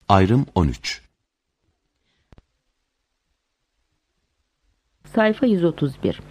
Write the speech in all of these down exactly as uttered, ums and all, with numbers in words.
Ayrım on üç. Sayfa yüz otuz bir.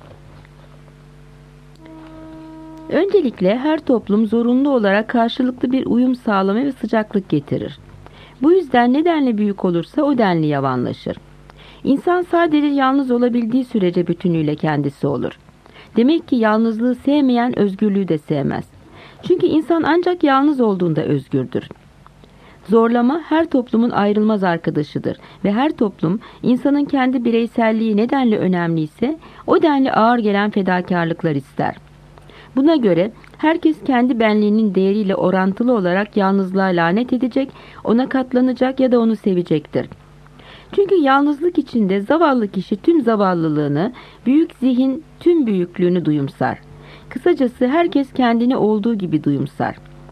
Öncelikle her toplum zorunlu olarak karşılıklı bir uyum sağlama ve sıcaklık getirir. Bu yüzden ne denli büyük olursa o denli yavanlaşır. İnsan sadece yalnız olabildiği sürece bütünüyle kendisi olur. Demek ki yalnızlığı sevmeyen özgürlüğü de sevmez. Çünkü insan ancak yalnız olduğunda özgürdür. Zorlama her toplumun ayrılmaz arkadaşıdır ve her toplum insanın kendi bireyselliği ne denli önemliyse o denli ağır gelen fedakarlıklar ister. Buna göre herkes kendi benliğinin değeriyle orantılı olarak yalnızlığa lanet edecek, ona katlanacak ya da onu sevecektir. Çünkü yalnızlık içinde zavallı kişi tüm zavallılığını, büyük zihin tüm büyüklüğünü duyumsar. Kısacası herkes kendini olduğu gibi duyumsar.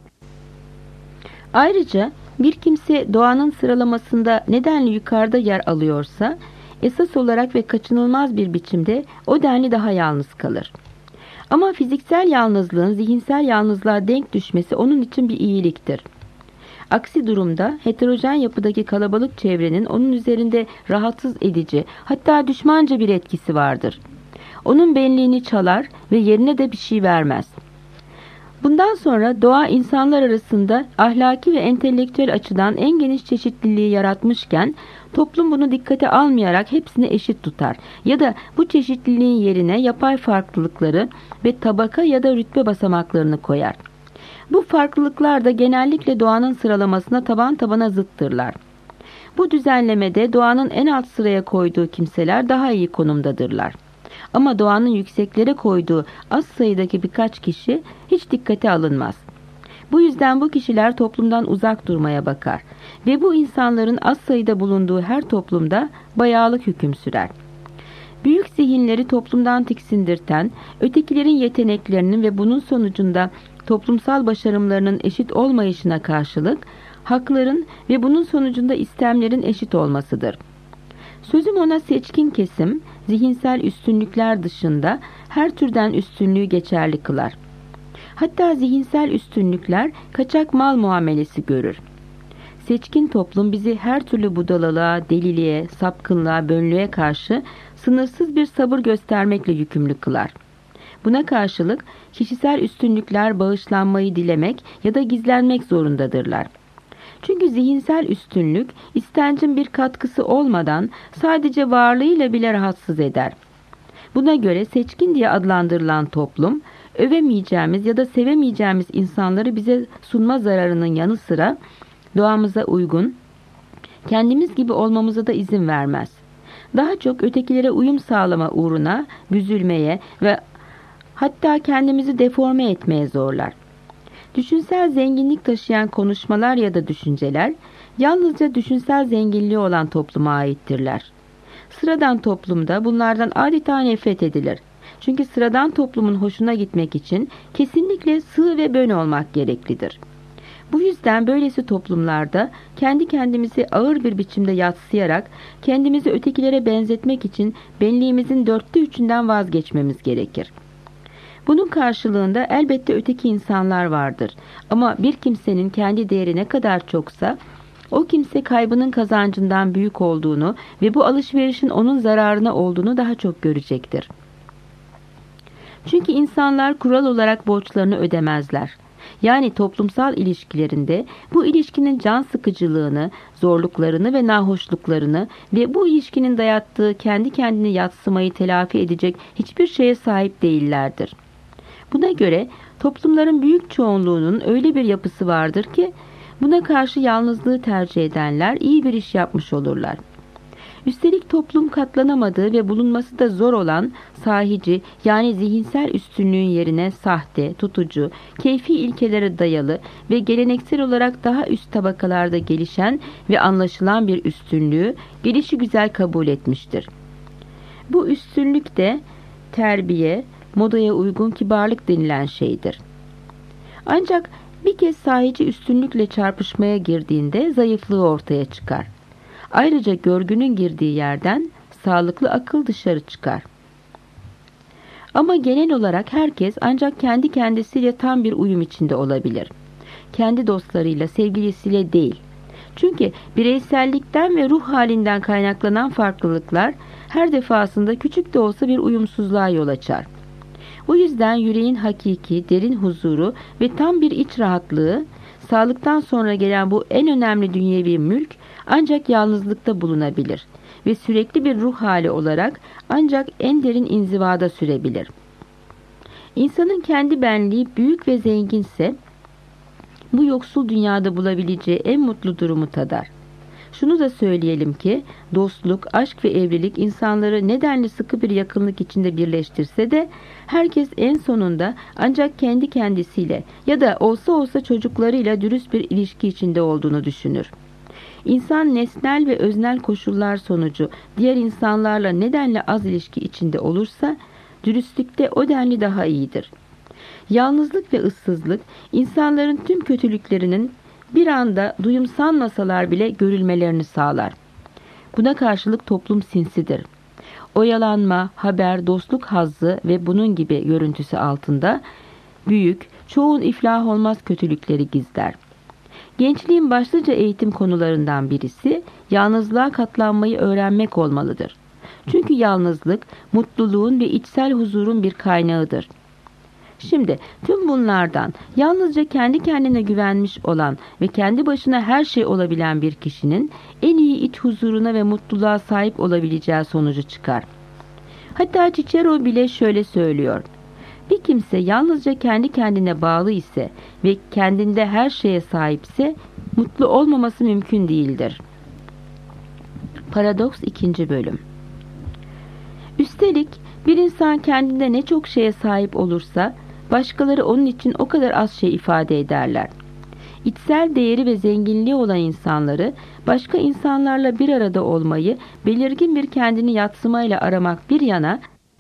Ayrıca bir kimse doğanın sıralamasında nedenli yukarıda yer alıyorsa, esas olarak ve kaçınılmaz bir biçimde o denli daha yalnız kalır. Ama fiziksel yalnızlığın zihinsel yalnızlığa denk düşmesi onun için bir iyiliktir. Aksi durumda heterojen yapıdaki kalabalık çevrenin onun üzerinde rahatsız edici, hatta düşmanca bir etkisi vardır. Onun benliğini çalar ve yerine de bir şey vermez. Bundan sonra doğa insanlar arasında ahlaki ve entelektüel açıdan en geniş çeşitliliği yaratmışken toplum bunu dikkate almayarak hepsini eşit tutar ya da bu çeşitliliğin yerine yapay farklılıkları ve tabaka ya da rütbe basamaklarını koyar. Bu farklılıklar da genellikle doğanın sıralamasına taban tabana zıttırlar. Bu düzenlemede doğanın en alt sıraya koyduğu kimseler daha iyi konumdadırlar. Ama doğanın yükseklere koyduğu az sayıdaki birkaç kişi hiç dikkate alınmaz. Bu yüzden bu kişiler toplumdan uzak durmaya bakar ve bu insanların az sayıda bulunduğu her toplumda bayağılık hüküm sürer. Büyük zihinleri toplumdan tiksindirten, ötekilerin yeteneklerinin ve bunun sonucunda toplumsal başarımlarının eşit olmayışına karşılık, hakların ve bunun sonucunda istemlerin eşit olmasıdır. Sözüm ona seçkin kesim, zihinsel üstünlükler dışında her türden üstünlüğü geçerli kılar. Hatta zihinsel üstünlükler kaçak mal muamelesi görür. Seçkin toplum bizi her türlü budalalığa, deliliğe, sapkınlığa, bönlüğe karşı sınırsız bir sabır göstermekle yükümlü kılar. Buna karşılık kişisel üstünlükler bağışlanmayı dilemek ya da gizlenmek zorundadırlar. Çünkü zihinsel üstünlük istencin bir katkısı olmadan sadece varlığıyla bile rahatsız eder. Buna göre seçkin diye adlandırılan toplum, övemeyeceğimiz ya da sevemeyeceğimiz insanları bize sunma zararının yanı sıra doğamıza uygun, kendimiz gibi olmamıza da izin vermez. Daha çok ötekilere uyum sağlama uğruna büzülmeye ve hatta kendimizi deforme etmeye zorlar. Düşünsel zenginlik taşıyan konuşmalar ya da düşünceler yalnızca düşünsel zenginliği olan topluma aittirler. Sıradan toplumda bunlardan adeta nefret edilir. Çünkü sıradan toplumun hoşuna gitmek için kesinlikle sığ ve bön olmak gereklidir. Bu yüzden böylesi toplumlarda kendi kendimizi ağır bir biçimde yadsıyarak kendimizi ötekilere benzetmek için benliğimizin dörtte üçünden vazgeçmemiz gerekir. Bunun karşılığında elbette öteki insanlar vardır. Ama bir kimsenin kendi değeri ne kadar çoksa, o kimse kaybının kazancından büyük olduğunu ve bu alışverişin onun zararına olduğunu daha çok görecektir. Çünkü insanlar kural olarak borçlarını ödemezler. Yani toplumsal ilişkilerinde bu ilişkinin can sıkıcılığını, zorluklarını ve nahoşluklarını ve bu ilişkinin dayattığı kendi kendini yadsımayı telafi edecek hiçbir şeye sahip değillerdir. Buna göre toplumların büyük çoğunluğunun öyle bir yapısı vardır ki buna karşı yalnızlığı tercih edenler iyi bir iş yapmış olurlar. Üstelik toplum katlanamadığı ve bulunması da zor olan sahici yani zihinsel üstünlüğün yerine sahte, tutucu, keyfi ilkelere dayalı ve geleneksel olarak daha üst tabakalarda gelişen ve anlaşılan bir üstünlüğü gelişigüzel kabul etmiştir. Bu üstünlük de terbiye, modaya uygun kibarlık denilen şeydir. Ancak bir kez sahici üstünlükle çarpışmaya girdiğinde zayıflığı ortaya çıkar. Ayrıca görgünün girdiği yerden sağlıklı akıl dışarı çıkar. Ama genel olarak herkes ancak kendi kendisiyle tam bir uyum içinde olabilir. Kendi dostlarıyla, sevgilisiyle değil. Çünkü bireysellikten ve ruh halinden kaynaklanan farklılıklar her defasında küçük de olsa bir uyumsuzluğa yol açar. Bu yüzden yüreğin hakiki, derin huzuru ve tam bir iç rahatlığı, sağlıktan sonra gelen bu en önemli dünyevi mülk ancak yalnızlıkta bulunabilir ve sürekli bir ruh hali olarak ancak en derin inzivada sürebilir. İnsanın kendi benliği büyük ve zenginse, bu yoksul dünyada bulabileceği en mutlu durumu tadar. Şunu da söyleyelim ki, dostluk, aşk ve evlilik insanları nedenli sıkı bir yakınlık içinde birleştirse de, herkes en sonunda ancak kendi kendisiyle ya da olsa olsa çocuklarıyla dürüst bir ilişki içinde olduğunu düşünür. İnsan nesnel ve öznel koşullar sonucu diğer insanlarla nedenle az ilişki içinde olursa, dürüstlükte o denli daha iyidir. Yalnızlık ve ıssızlık, insanların tüm kötülüklerinin bir anda duyumsanmasalar bile görülmelerini sağlar. Buna karşılık toplum sinsidir. Oyalanma, haber, dostluk hazzı ve bunun gibi görüntüsü altında büyük, çoğun iflah olmaz kötülükleri gizler. Gençliğin başlıca eğitim konularından birisi yalnızlığa katlanmayı öğrenmek olmalıdır. Çünkü yalnızlık mutluluğun ve içsel huzurun bir kaynağıdır. Şimdi tüm bunlardan yalnızca kendi kendine güvenmiş olan ve kendi başına her şey olabilen bir kişinin en iyi iç huzuruna ve mutluluğa sahip olabileceği sonucu çıkar. Hatta Cicero bile şöyle söylüyor: bir kimse yalnızca kendi kendine bağlı ise ve kendinde her şeye sahipse mutlu olmaması mümkün değildir. Paradoks ikinci bölüm. Üstelik bir insan kendinde ne çok şeye sahip olursa başkaları onun için o kadar az şey ifade ederler. İçsel değeri ve zenginliği olan insanları başka insanlarla bir arada olmayı belirgin bir kendini yadsımayla aramak bir yana,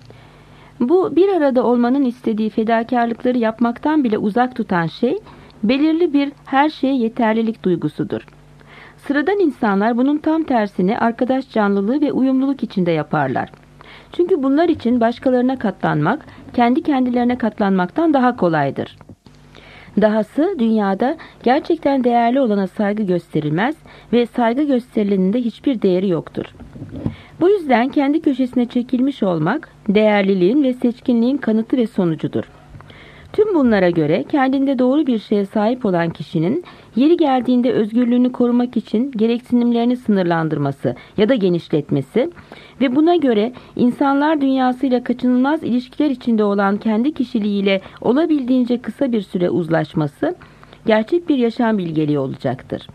bu bir arada olmanın istediği fedakarlıkları yapmaktan bile uzak tutan şey belirli bir her şeye yeterlilik duygusudur. Sıradan insanlar bunun tam tersini arkadaş canlılığı ve uyumluluk içinde yaparlar. Çünkü bunlar için başkalarına katlanmak, kendi kendilerine katlanmaktan daha kolaydır. Dahası dünyada gerçekten değerli olana saygı gösterilmez ve saygı gösterilenin de hiçbir değeri yoktur. Bu yüzden kendi köşesine çekilmiş olmak, değerliliğin ve seçkinliğin kanıtı ve sonucudur. Tüm bunlara göre kendinde doğru bir şeye sahip olan kişinin yeri geldiğinde özgürlüğünü korumak için gereksinimlerini sınırlandırması ya da genişletmesi ve buna göre insanlar dünyasıyla kaçınılmaz ilişkiler içinde olan kendi kişiliğiyle olabildiğince kısa bir süre uzlaşması gerçek bir yaşam bilgeliği olacaktır.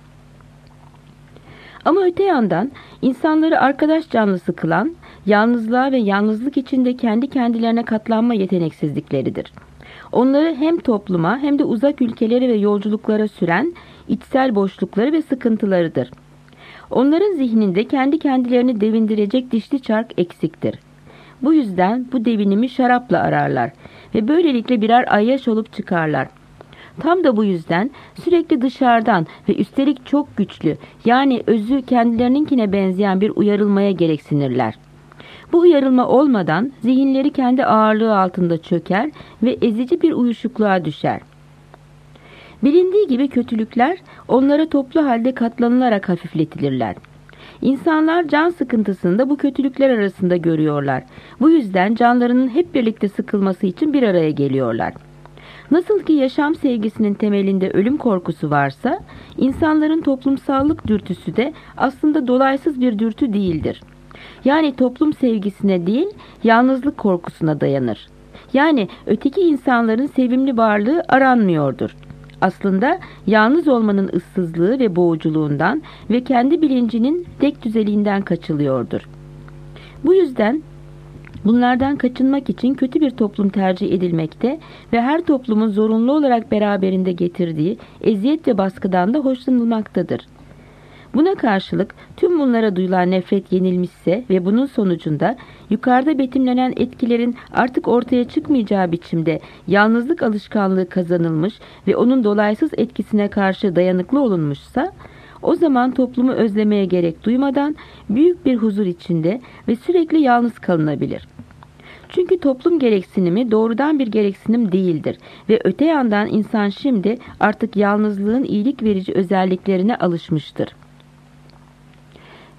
Ama öte yandan insanları arkadaş canlısı kılan yalnızlığa ve yalnızlık içinde kendi kendilerine katlanma yeteneksizlikleridir. Onları hem topluma hem de uzak ülkelere ve yolculuklara süren içsel boşlukları ve sıkıntılarıdır. Onların zihninde kendi kendilerini devindirecek dişli çark eksiktir. Bu yüzden bu devinimi şarapla ararlar ve böylelikle birer ayyaş olup çıkarlar. Tam da bu yüzden sürekli dışarıdan ve üstelik çok güçlü, yani özü kendilerininkine benzeyen bir uyarılmaya gereksinirler. Bu uyarılma olmadan zihinleri kendi ağırlığı altında çöker ve ezici bir uyuşukluğa düşer. Bilindiği gibi kötülükler onlara toplu halde katlanılarak hafifletilirler. İnsanlar can sıkıntısını da bu kötülükler arasında görüyorlar. Bu yüzden canlarının hep birlikte sıkılması için bir araya geliyorlar. Nasıl ki yaşam sevgisinin temelinde ölüm korkusu varsa, insanların toplumsallık dürtüsü de aslında dolaysız bir dürtü değildir. Yani toplum sevgisine değil, yalnızlık korkusuna dayanır. Yani öteki insanların sevimli varlığı aranmıyordur. Aslında yalnız olmanın ıssızlığı ve boğuculuğundan ve kendi bilincinin tek düzeliğinden kaçılıyordur. Bu yüzden bunlardan kaçınmak için kötü bir toplum tercih edilmekte ve her toplumun zorunlu olarak beraberinde getirdiği eziyet ve baskıdan da hoşlanılmaktadır. Buna karşılık tüm bunlara duyulan nefret yenilmişse ve bunun sonucunda yukarıda betimlenen etkilerin artık ortaya çıkmayacağı biçimde yalnızlık alışkanlığı kazanılmış ve onun dolaysız etkisine karşı dayanıklı olunmuşsa, o zaman toplumu özlemeye gerek duymadan büyük bir huzur içinde ve sürekli yalnız kalınabilir. Çünkü toplum gereksinimi doğrudan bir gereksinim değildir ve öte yandan insan şimdi artık yalnızlığın iyilik verici özelliklerine alışmıştır.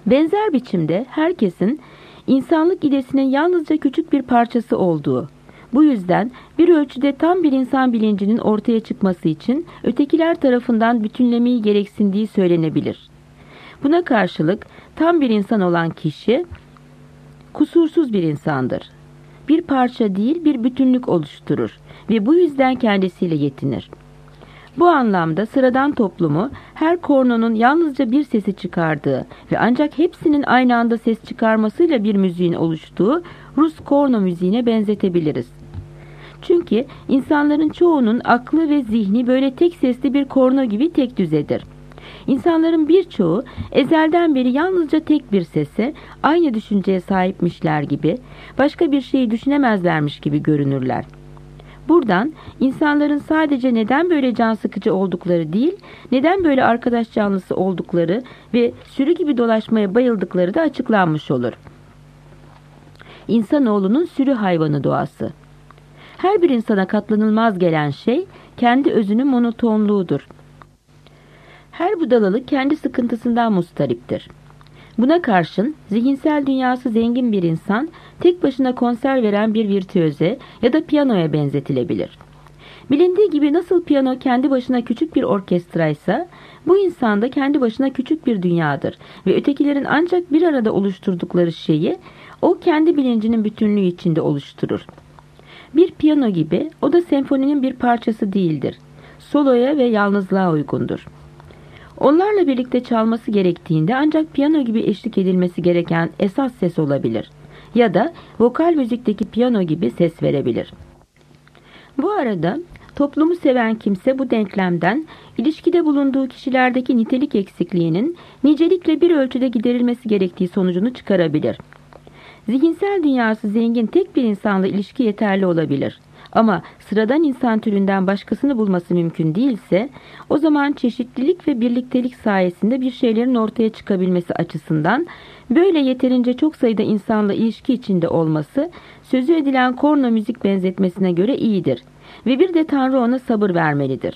Benzer biçimde herkesin insanlık idesinin yalnızca küçük bir parçası olduğu, bu yüzden bir ölçüde tam bir insan bilincinin ortaya çıkması için ötekiler tarafından bütünlemeyi gereksindiği söylenebilir. Buna karşılık tam bir insan olan kişi kusursuz bir insandır. Bir parça değil, bir bütünlük oluşturur ve bu yüzden kendisiyle yetinir. Bu anlamda sıradan toplumu her kornonun yalnızca bir sesi çıkardığı ve ancak hepsinin aynı anda ses çıkarmasıyla bir müziğin oluştuğu Rus korno müziğine benzetebiliriz. Çünkü insanların çoğunun aklı ve zihni böyle tek sesli bir korno gibi tek düzedir. İnsanların birçoğu ezelden beri yalnızca tek bir sese, aynı düşünceye sahipmişler gibi, başka bir şeyi düşünemezlermiş gibi görünürler. Buradan insanların sadece neden böyle can sıkıcı oldukları değil, neden böyle arkadaş canlısı oldukları ve sürü gibi dolaşmaya bayıldıkları da açıklanmış olur. İnsanoğlunun sürü hayvanı doğası. Her bir insana katlanılmaz gelen şey kendi özünün monotonluğudur. Her budalalık kendi sıkıntısından mustariptir. Buna karşın zihinsel dünyası zengin bir insan tek başına konser veren bir virtüöze ya da piyanoya benzetilebilir. Bilindiği gibi nasıl piyano kendi başına küçük bir orkestraysa, bu insan da kendi başına küçük bir dünyadır ve ötekilerin ancak bir arada oluşturdukları şeyi o kendi bilincinin bütünlüğü içinde oluşturur. Bir piyano gibi o da senfoninin bir parçası değildir. Soloya ve yalnızlığa uygundur. Onlarla birlikte çalması gerektiğinde ancak piyano gibi eşlik edilmesi gereken esas ses olabilir ya da vokal müzikteki piyano gibi ses verebilir. Bu arada toplumu seven kimse bu denklemden ilişkide bulunduğu kişilerdeki nitelik eksikliğinin nicelikle bir ölçüde giderilmesi gerektiği sonucunu çıkarabilir. Zihinsel dünyası zengin tek bir insanla ilişki yeterli olabilir. Ama sıradan insan türünden başkasını bulması mümkün değilse, o zaman çeşitlilik ve birliktelik sayesinde bir şeylerin ortaya çıkabilmesi açısından böyle yeterince çok sayıda insanla ilişki içinde olması, sözü edilen korno müzik benzetmesine göre iyidir ve bir de Tanrı ona sabır vermelidir.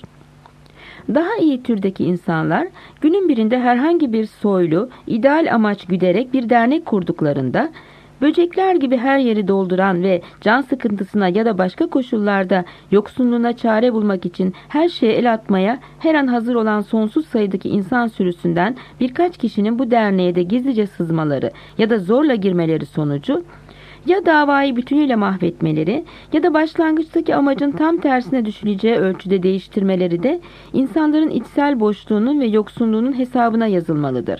Daha iyi türdeki insanlar günün birinde herhangi bir soylu, ideal amaç güderek bir dernek kurduklarında, böcekler gibi her yeri dolduran ve can sıkıntısına ya da başka koşullarda yoksunluğuna çare bulmak için her şeye el atmaya her an hazır olan sonsuz sayıdaki insan sürüsünden birkaç kişinin bu derneğe de gizlice sızmaları ya da zorla girmeleri sonucu, ya davayı bütünüyle mahvetmeleri ya da başlangıçtaki amacın tam tersine düşüleceği ölçüde değiştirmeleri de insanların içsel boşluğunun ve yoksunluğunun hesabına yazılmalıdır.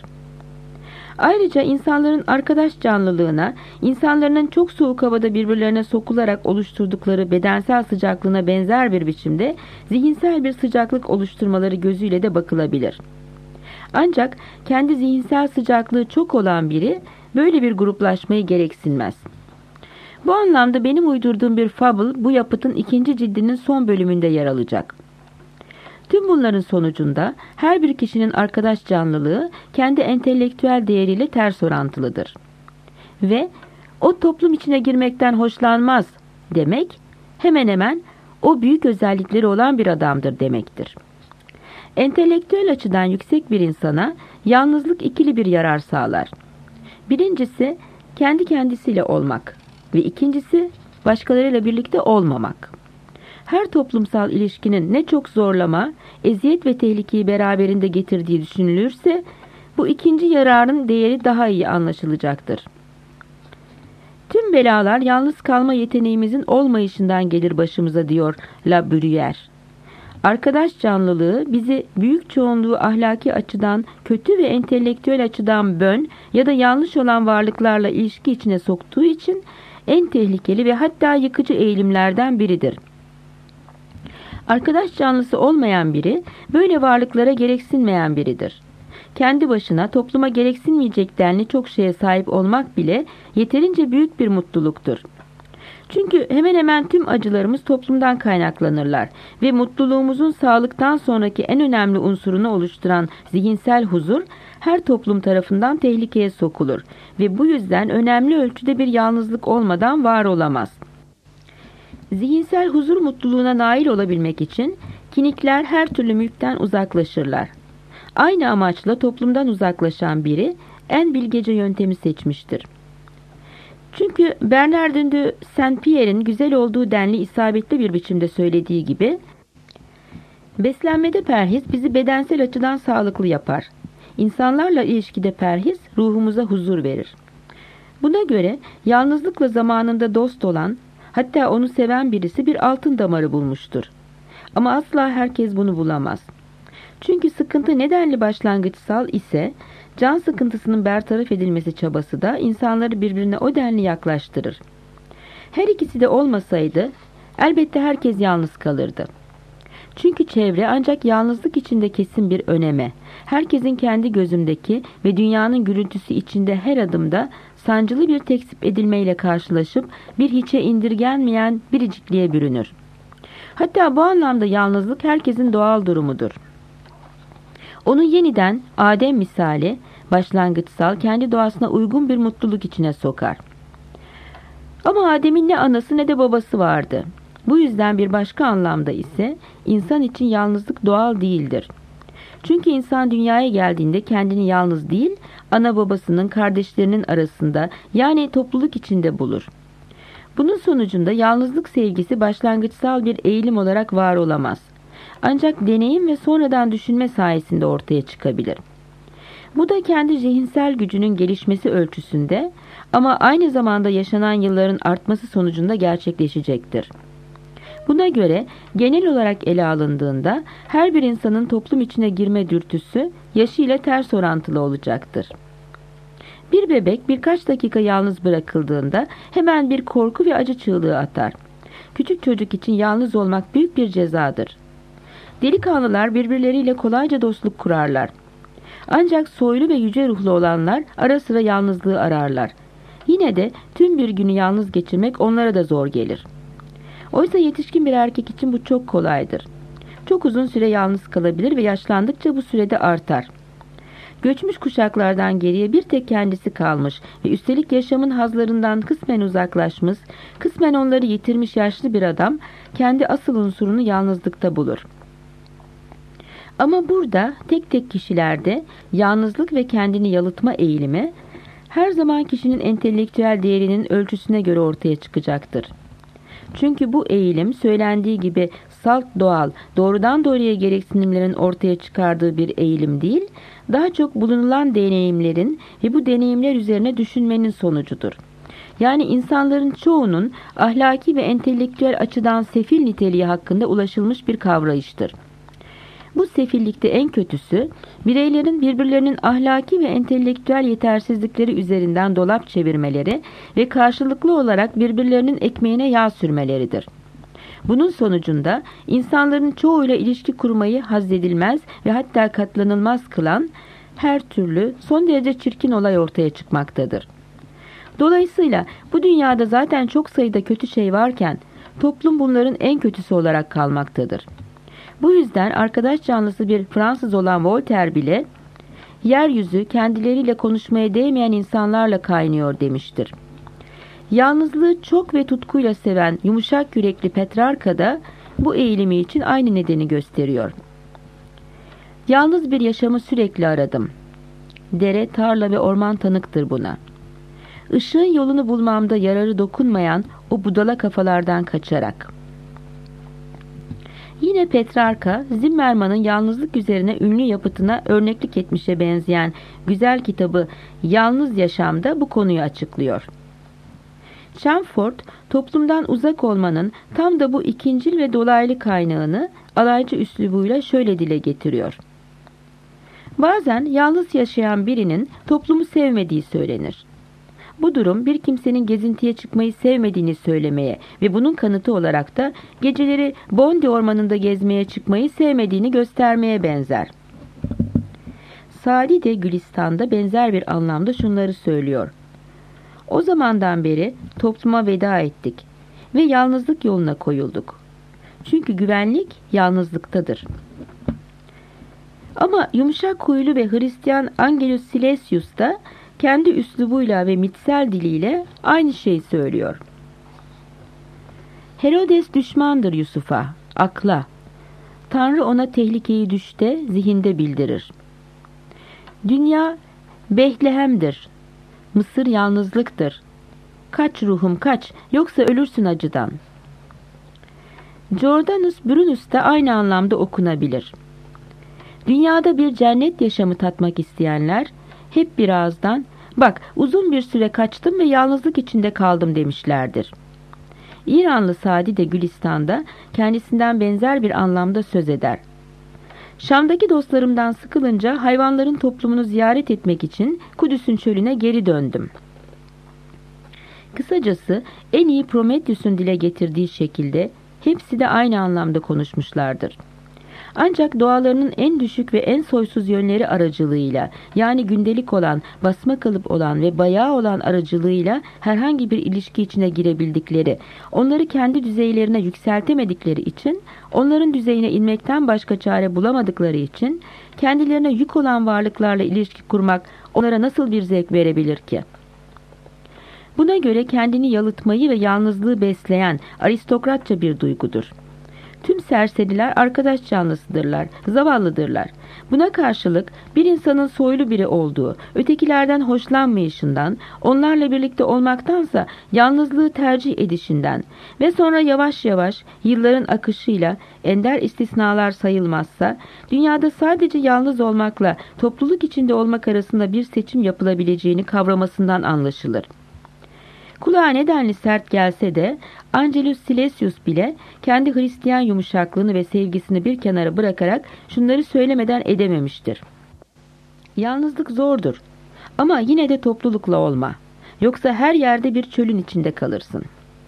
Ayrıca insanların arkadaş canlılığına, insanların çok soğuk havada birbirlerine sokularak oluşturdukları bedensel sıcaklığına benzer bir biçimde zihinsel bir sıcaklık oluşturmaları gözüyle de bakılabilir. Ancak kendi zihinsel sıcaklığı çok olan biri böyle bir gruplaşmayı gereksinmez. Bu anlamda benim uydurduğum bir fable bu yapıtın ikinci cildinin son bölümünde yer alacak. Tüm bunların sonucunda her bir kişinin arkadaş canlılığı kendi entelektüel değeriyle ters orantılıdır. Ve o toplum içine girmekten hoşlanmaz demek, hemen hemen o büyük özellikleri olan bir adamdır demektir. Entelektüel açıdan yüksek bir insana yalnızlık ikili bir yarar sağlar. Birincisi kendi kendisiyle olmak ve ikincisi başkalarıyla birlikte olmamak. Her toplumsal ilişkinin ne çok zorlama, eziyet ve tehlikeyi beraberinde getirdiği düşünülürse, bu ikinci yararın değeri daha iyi anlaşılacaktır. Tüm belalar yalnız kalma yeteneğimizin olmayışından gelir başımıza diyor La Bruyère. Arkadaş canlılığı bizi büyük çoğunluğu ahlaki açıdan kötü ve entelektüel açıdan bön ya da yanlış olan varlıklarla ilişki içine soktuğu için en tehlikeli ve hatta yıkıcı eğilimlerden biridir. Arkadaş canlısı olmayan biri, böyle varlıklara gereksinmeyen biridir. Kendi başına topluma gereksinmeyecek denli çok şeye sahip olmak bile yeterince büyük bir mutluluktur. Çünkü hemen hemen tüm acılarımız toplumdan kaynaklanırlar ve mutluluğumuzun sağlıktan sonraki en önemli unsurunu oluşturan zihinsel huzur, her toplum tarafından tehlikeye sokulur ve bu yüzden önemli ölçüde bir yalnızlık olmadan var olamaz. Zihinsel huzur mutluluğuna nail olabilmek için kinikler her türlü mülkten uzaklaşırlar. aynı amaçla toplumdan uzaklaşan biri en bilgece yöntemi seçmiştir. Çünkü Bernardin de Saint-Pierre'in güzel olduğu denli isabetli bir biçimde söylediği gibi, beslenmede perhiz bizi bedensel açıdan sağlıklı yapar. İnsanlarla ilişkide perhiz ruhumuza huzur verir. Buna göre yalnızlıkla zamanında dost olan, hatta onu seven birisi bir altın damarı bulmuştur. Ama asla herkes bunu bulamaz. Çünkü sıkıntı nedenli başlangıçsal ise, can sıkıntısının bertaraf edilmesi çabası da insanları birbirine o denli yaklaştırır. Her ikisi de olmasaydı, elbette herkes yalnız kalırdı. Çünkü çevre ancak yalnızlık içinde kesin bir öneme, herkesin kendi gözündeki ve dünyanın gürültüsü içinde her adımda sancılı bir tekzip edilmeyle karşılaşıp bir hiçe indirgenmeyen biricikliğe bürünür. Hatta bu anlamda yalnızlık herkesin doğal durumudur. Onu yeniden Adem misali, başlangıçsal, kendi doğasına uygun bir mutluluk içine sokar. Ama Adem'in ne anası ne de babası vardı. Bu yüzden bir başka anlamda ise insan için yalnızlık doğal değildir. Çünkü insan dünyaya geldiğinde kendini yalnız değil, ana babasının, kardeşlerinin arasında, yani topluluk içinde bulur. Bunun sonucunda yalnızlık sevgisi başlangıçsal bir eğilim olarak var olamaz. Ancak deneyim ve sonradan düşünme sayesinde ortaya çıkabilir. Bu da kendi zihinsel gücünün gelişmesi ölçüsünde ama aynı zamanda yaşanan yılların artması sonucunda gerçekleşecektir. Buna göre genel olarak ele alındığında her bir insanın toplum içine girme dürtüsü yaşıyla ters orantılı olacaktır. Bir bebek birkaç dakika yalnız bırakıldığında hemen bir korku ve acı çığlığı atar. Küçük çocuk için yalnız olmak büyük bir cezadır. Delikanlılar birbirleriyle kolayca dostluk kurarlar. Ancak soylu ve yüce ruhlu olanlar ara sıra yalnızlığı ararlar. Yine de tüm bir günü yalnız geçirmek onlara da zor gelir. Oysa yetişkin bir erkek için bu çok kolaydır. Çok uzun süre yalnız kalabilir ve yaşlandıkça bu sürede artar. Göçmüş kuşaklardan geriye bir tek kendisi kalmış ve üstelik yaşamın hazlarından kısmen uzaklaşmış, kısmen onları yitirmiş yaşlı bir adam kendi asıl unsurunu yalnızlıkta bulur. Ama burada tek tek kişilerde yalnızlık ve kendini yalıtma eğilimi her zaman kişinin entelektüel değerinin ölçüsüne göre ortaya çıkacaktır. Çünkü bu eğilim söylendiği gibi salt doğal, doğrudan doğruya gereksinimlerin ortaya çıkardığı bir eğilim değil, daha çok bulunulan deneyimlerin ve bu deneyimler üzerine düşünmenin sonucudur. Yani insanların çoğunun ahlaki ve entelektüel açıdan sefil niteliği hakkında ulaşılmış bir kavrayıştır. Bu sefillikte en kötüsü, bireylerin birbirlerinin ahlaki ve entelektüel yetersizlikleri üzerinden dolap çevirmeleri ve karşılıklı olarak birbirlerinin ekmeğine yağ sürmeleridir. Bunun sonucunda insanların çoğuyla ilişki kurmayı hazzedilmez ve hatta katlanılmaz kılan her türlü son derece çirkin olay ortaya çıkmaktadır. Dolayısıyla bu dünyada zaten çok sayıda kötü şey varken toplum bunların en kötüsü olarak kalmaktadır. Bu yüzden arkadaş canlısı bir Fransız olan Voltaire bile yeryüzü kendileriyle konuşmaya değmeyen insanlarla kaynıyor demiştir. Yalnızlığı çok ve tutkuyla seven yumuşak yürekli Petrarka da bu eğilimi için aynı nedeni gösteriyor. Yalnız bir yaşamı sürekli aradım. Dere, tarla ve orman tanıktır buna. Işığın yolunu bulmamda yararı dokunmayan o budala kafalardan kaçarak. Yine Petrarka, Zimmermann'ın yalnızlık üzerine ünlü yapıtına örneklik etmişe benzeyen güzel kitabı Yalnız Yaşam'da bu konuyu açıklıyor. Chamfort, toplumdan uzak olmanın tam da bu ikincil ve dolaylı kaynağını alaycı üslubuyla şöyle dile getiriyor. Bazen yalnız yaşayan birinin toplumu sevmediği söylenir. Bu durum bir kimsenin gezintiye çıkmayı sevmediğini söylemeye ve bunun kanıtı olarak da geceleri Bondi ormanında gezmeye çıkmayı sevmediğini göstermeye benzer. Sadi de Gülistan'da benzer bir anlamda şunları söylüyor. O zamandan beri topluma veda ettik ve yalnızlık yoluna koyulduk. Çünkü güvenlik yalnızlıktadır. Ama yumuşak huylu ve Hristiyan Angelus Silesius da kendi üslubuyla ve mitsel diliyle aynı şeyi söylüyor. Herodes düşmandır Yusuf'a, akla. Tanrı ona tehlikeyi düşte, zihinde bildirir. Dünya Behlehem'dir. Mısır yalnızlıktır. Kaç ruhum kaç, yoksa ölürsün acıdan. Jordanus Brunus da aynı anlamda okunabilir. Dünyada bir cennet yaşamı tatmak isteyenler hep bir ağızdan "Bak, uzun bir süre kaçtım ve yalnızlık içinde kaldım" demişlerdir. İranlı Sadi de Gülistan'da kendisinden benzer bir anlamda söz eder. Şam'daki dostlarımdan sıkılınca hayvanların toplumunu ziyaret etmek için Kudüs'ün çölüne geri döndüm. Kısacası en iyi Prometheus'un dile getirdiği şekilde hepsi de aynı anlamda konuşmuşlardır. Ancak doğalarının en düşük ve en soysuz yönleri aracılığıyla, yani gündelik olan, basma kalıp olan ve bayağı olan aracılığıyla herhangi bir ilişki içine girebildikleri, onları kendi düzeylerine yükseltemedikleri için, onların düzeyine inmekten başka çare bulamadıkları için, kendilerine yük olan varlıklarla ilişki kurmak onlara nasıl bir zevk verebilir ki? Buna göre kendini yalıtmayı ve yalnızlığı besleyen aristokratça bir duygudur. Tüm serseriler arkadaş canlısıdırlar, zavallıdırlar. Buna karşılık bir insanın soylu biri olduğu, ötekilerden hoşlanmayışından, onlarla birlikte olmaktansa yalnızlığı tercih edişinden ve sonra yavaş yavaş yılların akışıyla, ender istisnalar sayılmazsa, dünyada sadece yalnız olmakla topluluk içinde olmak arasında bir seçim yapılabileceğini kavramasından anlaşılır. Kulağa nedenli sert gelse de Angelus Silesius bile kendi Hristiyan yumuşaklığını ve sevgisini bir kenara bırakarak şunları söylemeden edememiştir. Yalnızlık zordur ama yine de toplulukla olma. Yoksa her yerde bir çölün içinde kalırsın.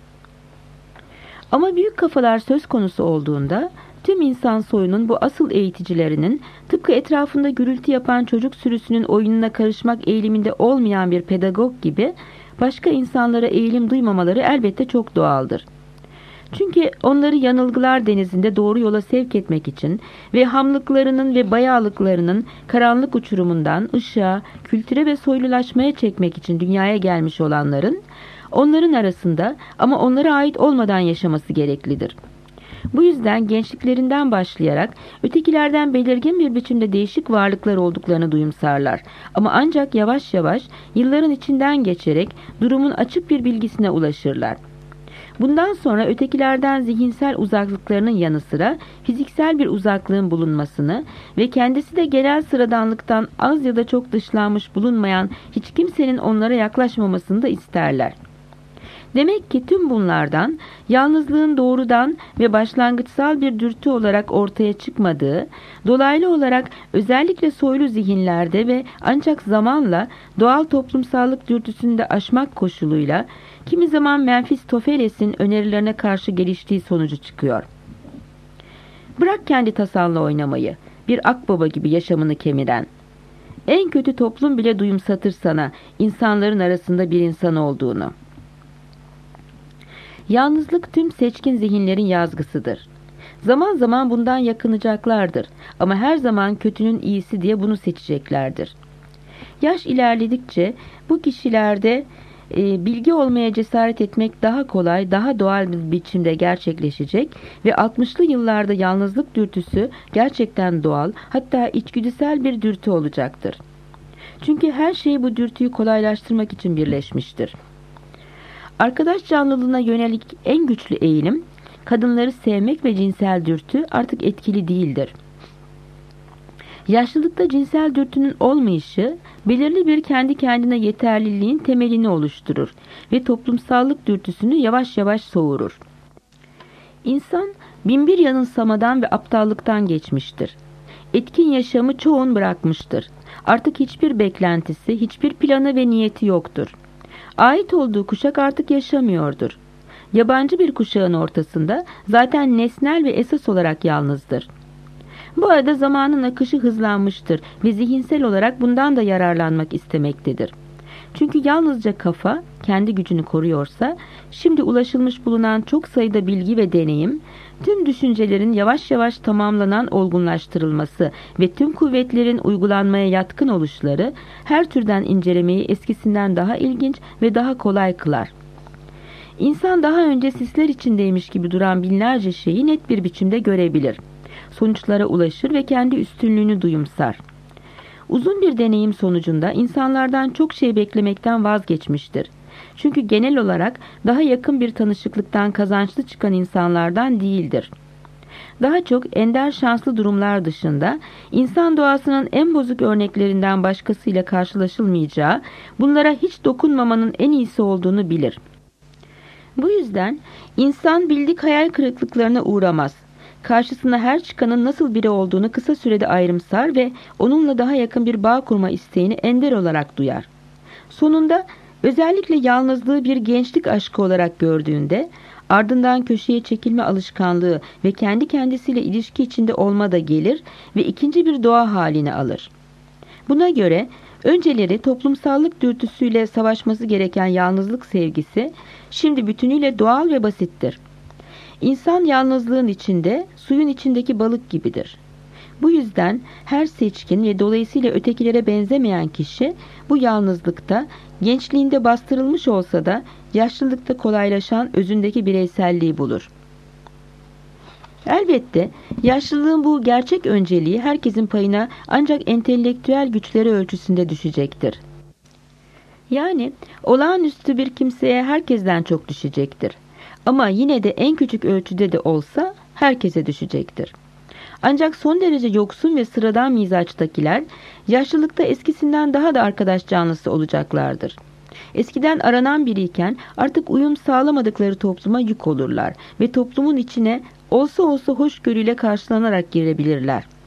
Ama büyük kafalar söz konusu olduğunda tüm insan soyunun bu asıl eğiticilerinin tıpkı etrafında gürültü yapan çocuk sürüsünün oyununa karışmak eğiliminde olmayan bir pedagog gibi başka insanlara eğilim duymamaları elbette çok doğaldır. Çünkü onları yanılgılar denizinde doğru yola sevk etmek için ve hamlıklarının ve bayağılıklarının karanlık uçurumundan ışığa, kültüre ve soylulaşmaya çekmek için dünyaya gelmiş olanların, onların arasında ama onlara ait olmadan yaşaması gereklidir. Bu yüzden gençliklerinden başlayarak ötekilerden belirgin bir biçimde değişik varlıklar olduklarını duyumsarlar. Ama ancak yavaş yavaş yılların içinden geçerek durumun açık bir bilgisine ulaşırlar. Bundan sonra ötekilerden zihinsel uzaklıklarının yanı sıra fiziksel bir uzaklığın bulunmasını ve kendisi de genel sıradanlıktan az ya da çok dışlanmış bulunmayan hiç kimsenin onlara yaklaşmamasını da isterler. Demek ki tüm bunlardan yalnızlığın doğrudan ve başlangıçsal bir dürtü olarak ortaya çıkmadığı, dolaylı olarak özellikle soylu zihinlerde ve ancak zamanla doğal toplumsallık dürtüsünü de aşmak koşuluyla kimi zaman Mephistopheles'in önerilerine karşı geliştiği sonucu çıkıyor. Bırak kendi tasanla oynamayı, bir akbaba gibi yaşamını kemiren. En kötü toplum bile duyumsatır sana insanların arasında bir insan olduğunu. Yalnızlık tüm seçkin zihinlerin yazgısıdır. Zaman zaman bundan yakınacaklardır ama her zaman kötünün iyisi diye bunu seçeceklerdir. Yaş ilerledikçe bu kişilerde e, bilgi olmaya cesaret etmek daha kolay, daha doğal bir biçimde gerçekleşecek ve altmışlı yıllarda yalnızlık dürtüsü gerçekten doğal, hatta içgüdüsel bir dürtü olacaktır. Çünkü her şey bu dürtüyü kolaylaştırmak için birleşmiştir. Arkadaş canlılığına yönelik en güçlü eğilim, kadınları sevmek ve cinsel dürtü artık etkili değildir. Yaşlılıkta cinsel dürtünün olmayışı, belirli bir kendi kendine yeterliliğin temelini oluşturur ve toplumsallık dürtüsünü yavaş yavaş soğurur. İnsan, binbir yanılsamadan ve aptallıktan geçmiştir. Etkin yaşamı çoğun bırakmıştır. Artık hiçbir beklentisi, hiçbir planı ve niyeti yoktur. Ait olduğu kuşak artık yaşamıyordur. Yabancı bir kuşağın ortasında zaten nesnel ve esas olarak yalnızdır. Bu arada zamanın akışı hızlanmıştır ve zihinsel olarak bundan da yararlanmak istemektedir. Çünkü yalnızca kafa kendi gücünü koruyorsa, şimdi ulaşılmış bulunan çok sayıda bilgi ve deneyim, tüm düşüncelerin yavaş yavaş tamamlanan olgunlaştırılması ve tüm kuvvetlerin uygulanmaya yatkın oluşları, her türden incelemeyi eskisinden daha ilginç ve daha kolay kılar. İnsan daha önce sisler içindeymiş gibi duran binlerce şeyi net bir biçimde görebilir. Sonuçlara ulaşır ve kendi üstünlüğünü duyumsar. Uzun bir deneyim sonucunda insanlardan çok şey beklemekten vazgeçmiştir. Çünkü genel olarak daha yakın bir tanışıklıktan kazançlı çıkan insanlardan değildir. Daha çok ender şanslı durumlar dışında insan doğasının en bozuk örneklerinden başkasıyla karşılaşılmayacağı, bunlara hiç dokunmamanın en iyisi olduğunu bilir. Bu yüzden insan bildik hayal kırıklıklarına uğramaz. Karşısına her çıkanın nasıl biri olduğunu kısa sürede ayrımsar ve onunla daha yakın bir bağ kurma isteğini ender olarak duyar. Sonunda özellikle yalnızlığı bir gençlik aşkı olarak gördüğünde, ardından köşeye çekilme alışkanlığı ve kendi kendisiyle ilişki içinde olma da gelir ve ikinci bir doğa halini alır. Buna göre önceleri toplumsallık dürtüsüyle savaşması gereken yalnızlık sevgisi, şimdi bütünüyle doğal ve basittir. İnsan yalnızlığın içinde, suyun içindeki balık gibidir. Bu yüzden her seçkin ve dolayısıyla ötekilere benzemeyen kişi bu yalnızlıkta, gençliğinde bastırılmış olsa da yaşlılıkta kolaylaşan özündeki bireyselliği bulur. Elbette yaşlılığın bu gerçek önceliği herkesin payına ancak entelektüel güçleri ölçüsünde düşecektir. Yani olağanüstü bir kimseye herkesten çok düşecektir. Ama yine de en küçük ölçüde de olsa herkese düşecektir. Ancak son derece yoksun ve sıradan mizaçtakiler yaşlılıkta eskisinden daha da arkadaş canlısı olacaklardır. Eskiden aranan biriyken artık uyum sağlamadıkları topluma yük olurlar ve toplumun içine olsa olsa hoşgörüyle karşılanarak girebilirler.